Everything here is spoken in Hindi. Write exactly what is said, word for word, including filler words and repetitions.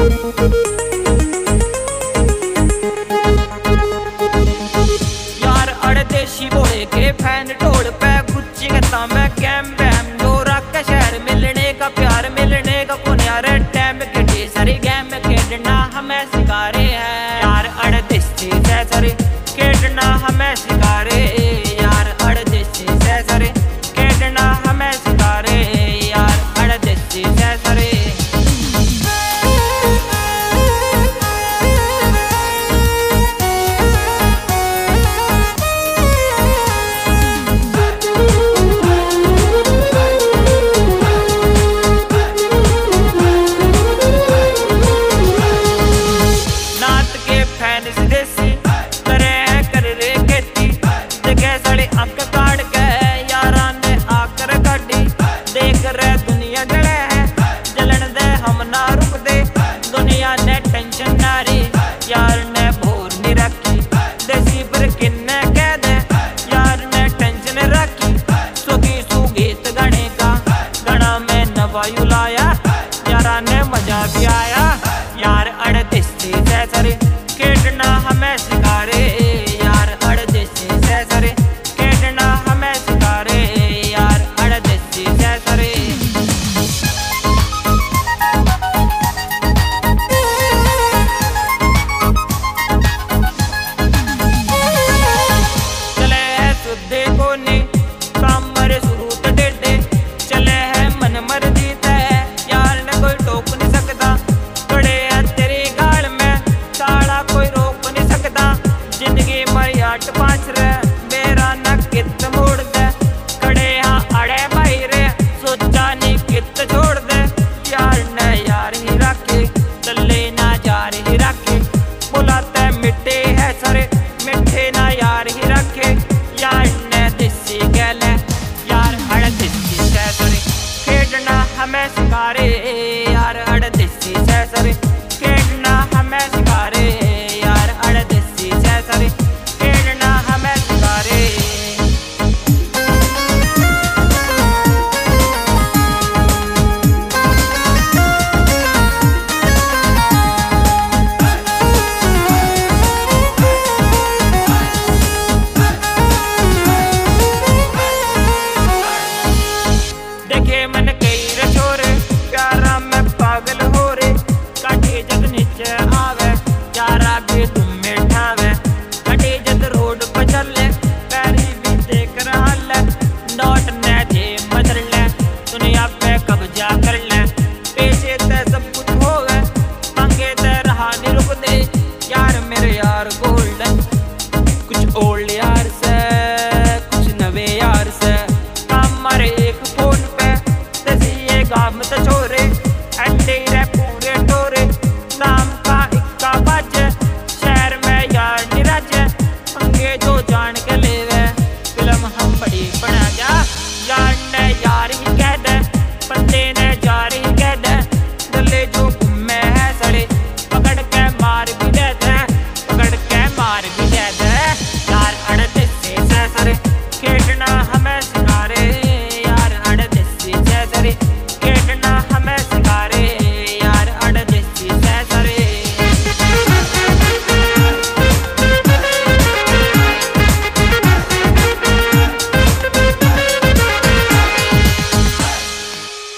यार अड़ देशी बोले के फैन ढोल पे गुच्ची कहता मैं कैम बैम डोरा का शहर मिलने का प्यार मिलने का कौन यार टाइम के सारी गेम खेलना हमें सिखा रहे हैं यार अड़ देशी से सारे खेलना हमें सिखा रहे यार अड़ देशी से सारे खेलना हमें सिखा रहे यार अड़ देशी से सारे अंक काट के यारा ने आकर गाड़ी देख रहे दुनिया जले है जलन दे हम ना रुक दे दुनिया ने टेंशन ना री यार ने भोर नहीं रखी देसी पर किन्ने कह दे यार ने टेंशन रखी सुखी सुगीत गाने का गाना में नवायु लाया यारा ने मजा भी आया यार अड़ देसी से सारे खेलना हमें सिखा रहे यार अड़ देसी से सारे पांच रे मेरा न कित मोड़ दे खड़े हाँ अड़े भाई रे सोचा नहीं कित छोड़ दे यार न यार ही रखे चले ना यार ही रखे बुलाते मिट्टे है सारे मिठे ना यार ही रखे यार न देसी गले यार अड़ देसी से सारे खेलना हमें सिखा रहे यार अड़ देसी से सारे खेलना हमें सिखा रहे यार अड़ देसी से सारे देखे मन कई रछोरे प्यारा में पागल हो रे काटे जग नीचे आवे यारा भी तुम में ठावे काटे जग रोड पर चले पैरी भी देख रहा ले नोट ने दे बदल ले दुनिया पे कब्जा कर ले पेशे ते सब कुछ हो गए मांगे ते रहा नहीं रुक दे यार मेरे यार गोल्डन कुछ ओल्ड यार से कुछ नवे यार से काम मारे एक फोन पे काम तो छोरे